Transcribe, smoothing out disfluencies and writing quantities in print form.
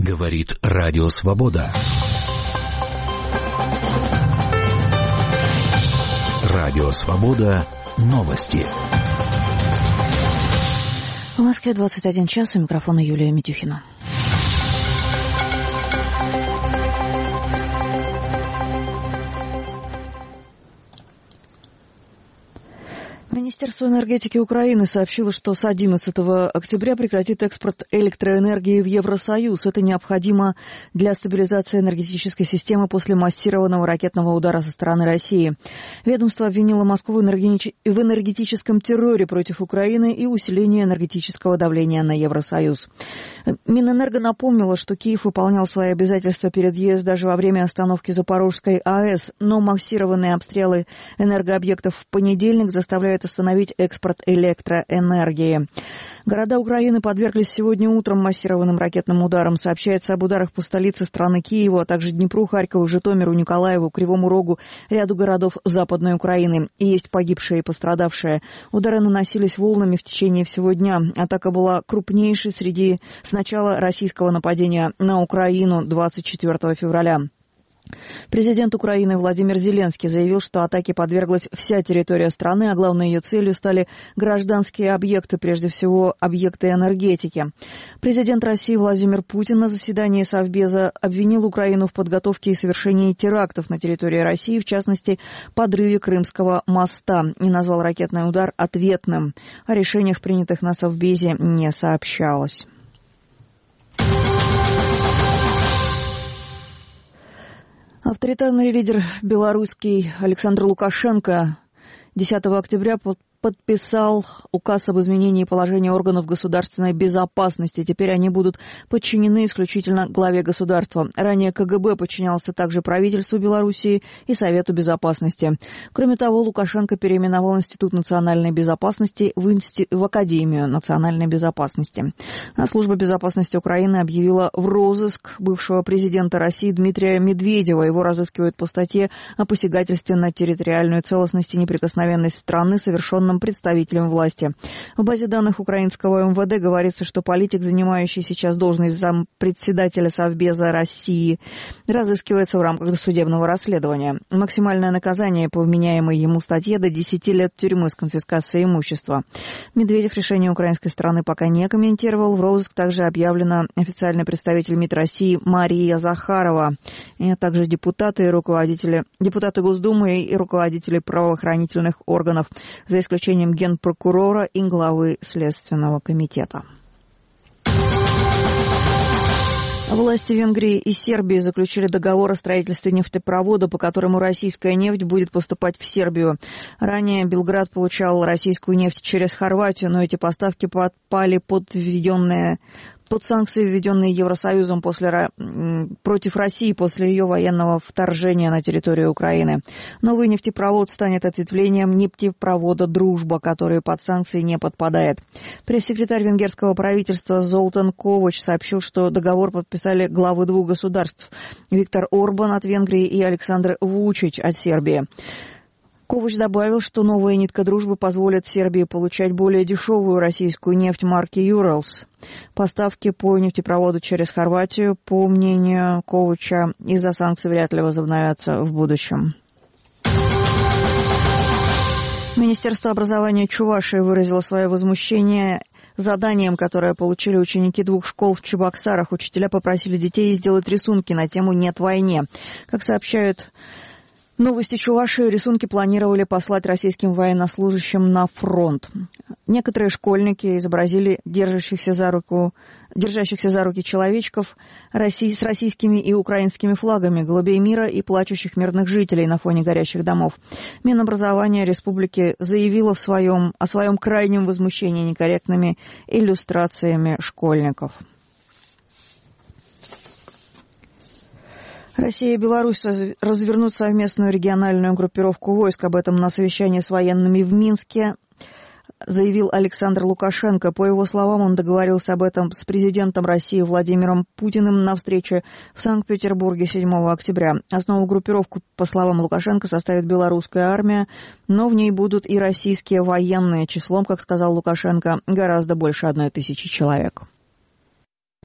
Говорит Радио Свобода. Радио Свобода. Новости. В Москве 21 час. У микрофона Юлия Митюхина. Министерство энергетики Украины сообщило, что с 11 октября прекратит экспорт электроэнергии в Евросоюз. Это необходимо для стабилизации энергетической системы после массированного ракетного удара со стороны России. Ведомство обвинило Москву в энергетическом терроре против Украины и усилении энергетического давления на Евросоюз. Минэнерго напомнило, что Киев выполнял свои обязательства перед ЕС даже во время остановки Запорожской АЭС, но массированные обстрелы энергообъектов в понедельник заставляют остановить экспорт электроэнергии. Города Украины подверглись сегодня утром массированным ракетным ударам. Сообщается об ударах по столице страны Киеву, а также Днепру, Харькову, Житомиру, Николаеву, Кривому Рогу, ряду городов Западной Украины. И есть погибшие и пострадавшие. Удары наносились волнами в течение всего дня. Атака была крупнейшей с начала российского нападения на Украину 24 февраля. Президент Украины Владимир Зеленский заявил, что атаке подверглась вся территория страны, а главной ее целью стали гражданские объекты, прежде всего объекты энергетики. Президент России Владимир Путин на заседании Совбеза обвинил Украину в подготовке и совершении терактов на территории России, в частности, подрыве Крымского моста, и назвал ракетный удар ответным. О решениях, принятых на Совбезе, не сообщалось. Авторитарный лидер белорусский Александр Лукашенко 10 октября подписал указ об изменении положения органов государственной безопасности. Теперь они будут подчинены исключительно главе государства. Ранее КГБ подчинялся также правительству Белоруссии и Совету безопасности. Кроме того, Лукашенко переименовал Институт национальной безопасности в Академию национальной безопасности. А Служба безопасности Украины объявила в розыск бывшего президента России Дмитрия Медведева. Его разыскивают по статье о посягательстве на территориальную целостность и неприкосновенность страны, совершенном представителем власти. В базе данных украинского МВД говорится, что политик, занимающий сейчас должность зампредседателя Совбеза России, разыскивается в рамках судебного расследования. Максимальное наказание по вменяемой ему статье до 10 лет тюрьмы с конфискацией имущества. Медведев решение украинской стороны пока не комментировал. В розыск также объявлена официальный представитель МИД России Мария Захарова, а также депутаты Госдумы и руководители правоохранительных органов, за исключением генпрокурора и главы Следственного комитета. Власти Венгрии и Сербии заключили договор о строительстве нефтепровода, по которому российская нефть будет поступать в Сербию. Ранее Белград получал российскую нефть через Хорватию, но эти поставки подпали под санкции, введенные Евросоюзом против России после ее военного вторжения на территорию Украины. Новый нефтепровод станет ответвлением нефтепровода «Дружба», который под санкции не подпадает. Пресс-секретарь венгерского правительства Золтан Ковач сообщил, что договор подписали главы двух государств – Виктор Орбан от Венгрии и Александр Вучич от Сербии. Ковач добавил, что новая нитка дружбы позволит Сербии получать более дешевую российскую нефть марки «Юралс». Поставки по нефтепроводу через Хорватию, по мнению Ковача, из-за санкций вряд ли возобновятся в будущем. Министерство образования Чувашии выразило свое возмущение заданием, которое получили ученики двух школ в Чебоксарах. Учителя попросили детей сделать рисунки на тему «Нет войне». Как сообщают Новости Чувашии, рисунки планировали послать российским военнослужащим на фронт. Некоторые школьники изобразили держащихся за руки человечков с российскими и украинскими флагами, голубей мира и плачущих мирных жителей на фоне горящих домов. Минобразование республики заявило о своем крайнем возмущении некорректными иллюстрациями школьников. Россия и Беларусь развернут совместную региональную группировку войск. Об этом на совещании с военными в Минске заявил Александр Лукашенко. По его словам, он договорился об этом с президентом России Владимиром Путиным на встрече в Санкт-Петербурге 7 октября. Основу группировки, по словам Лукашенко, составит белорусская армия, но в ней будут и российские военные, числом, как сказал Лукашенко, гораздо больше 1000 человек.